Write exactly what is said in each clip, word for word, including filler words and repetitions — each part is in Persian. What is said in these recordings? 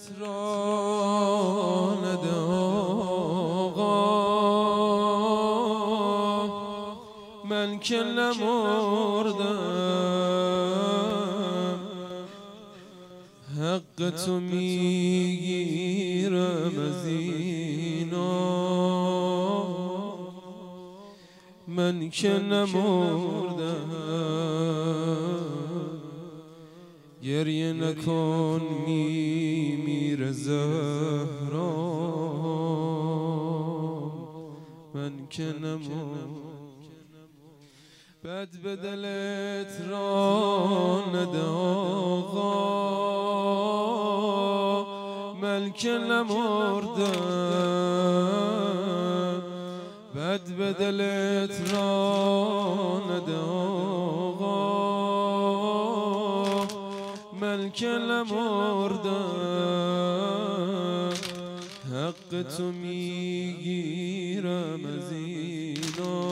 را نده آقا، من که نمردم حق تو میگیرم از اینا، من که نمردم گریه نکن میمیره زهرا، من که نمردم بد به دلت را نده آقا، من که نمردم بد به دلت را نده آقا، من که نمردم حق تو میگیرم از اینا،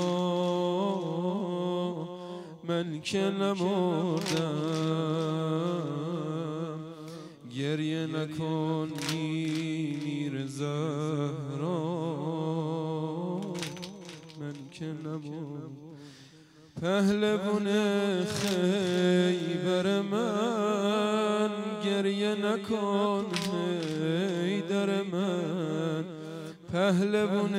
من که نمردم گریه نکن میمیره زهرا، من که نمردم پهلوان خیبر من گریه نکن حیدر من، پهلوان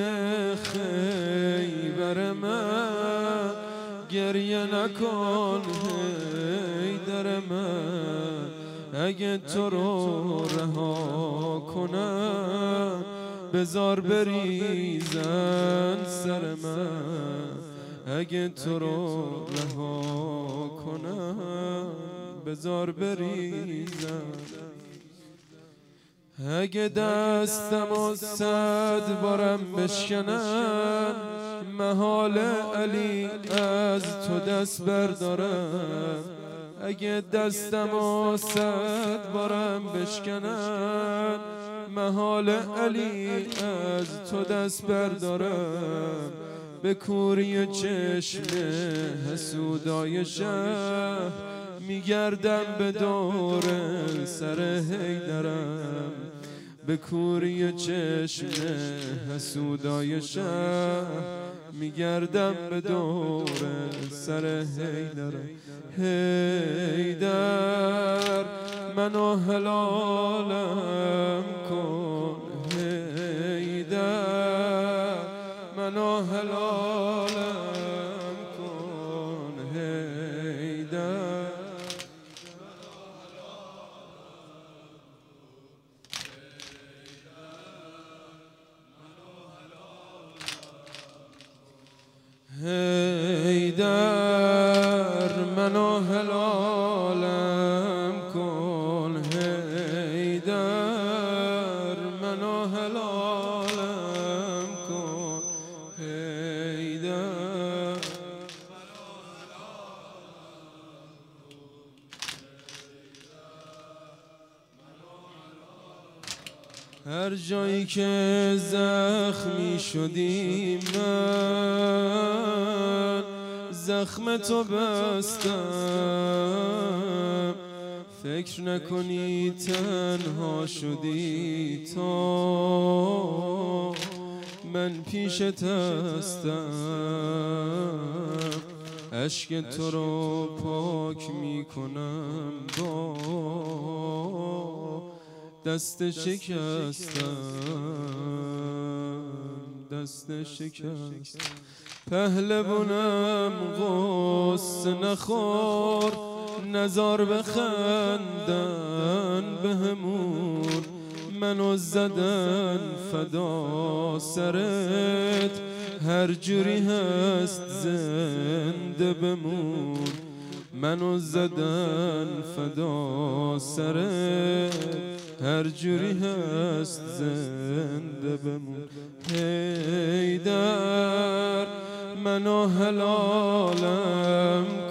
خیبر من گریه نکن حیدر من، اگه تو رو رها کنم بذار بریزن سر من، اگه تو رو رها کنم بذار بریزن، اگه دستم و صد بارم بشکنن محال علی از تو دست بردارم، اگه دستم و صد بارم بشکنن محال علی از تو دست بردارم، به کوری چشم حسودای شهر میگردم به دور سر حیدرم، به کوری چشم حسودای شهر میگردم به دور سر حیدرم، حیدر منو حلالم کن، حیدر منو حلالم کن، حیدر حیدر منو حلالم کن، حیدر منو حلالم کن، حیدر هر جایی که زخمی شدی من زخم تو بستم، فکر نکنی تنها شدی تا من پیشت هستم، اشک تو رو پاک میکنم با دست شکستم، دست شکست پهلوانم غصه نخور نزار بخندن بهمون، منو زدن فدا سرت هر جوری هست زنده بمون، منو زدن فدا سرت هر جوری هست زنده بمون، حیدر منو حلالم